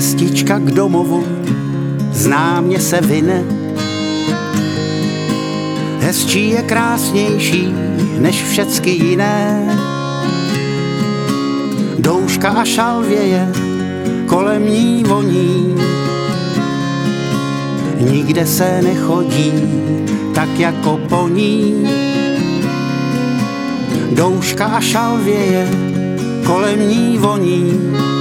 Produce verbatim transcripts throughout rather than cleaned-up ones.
Cestička k domovu známě se vine. Hezčí je krásnější než všecky jiné. Douška a šalvěje kolem ní voní. Nikde se nechodí tak jako po ní. Douška a šalvěje kolem ní voní.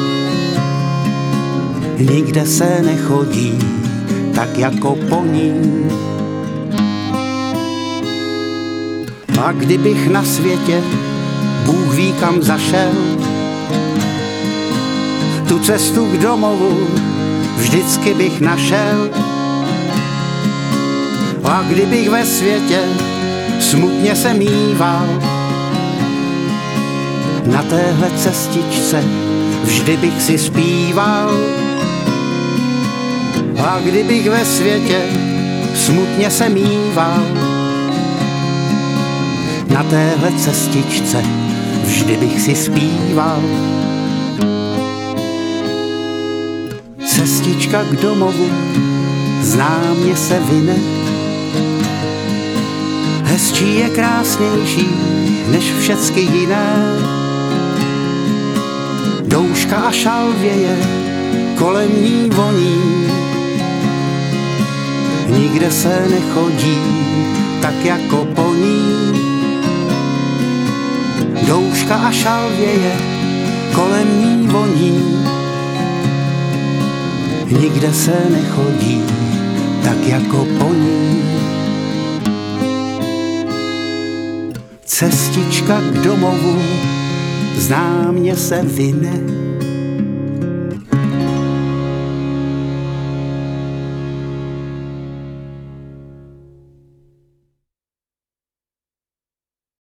Nikde se nechodí tak jako po ní. A kdybych na světě Bůh ví kam zašel, tu cestu k domovu vždycky bych našel. A kdybych ve světě smutně se mýval, na téhle cestičce vždy bych si zpíval. A kdybych ve světě smutně se mýval, na téhle cestičce vždy bych si zpíval. Cestička k domovu známě se vine. Hezčí je krásnější než všecky jiné. Douška a šalvěje kolem ní voní. Nikde se nechodí tak jako po ní. Douška a šalvěje kolem ní voní. Nikde se nechodí tak jako po ní. Cestička k domovu známě se vine.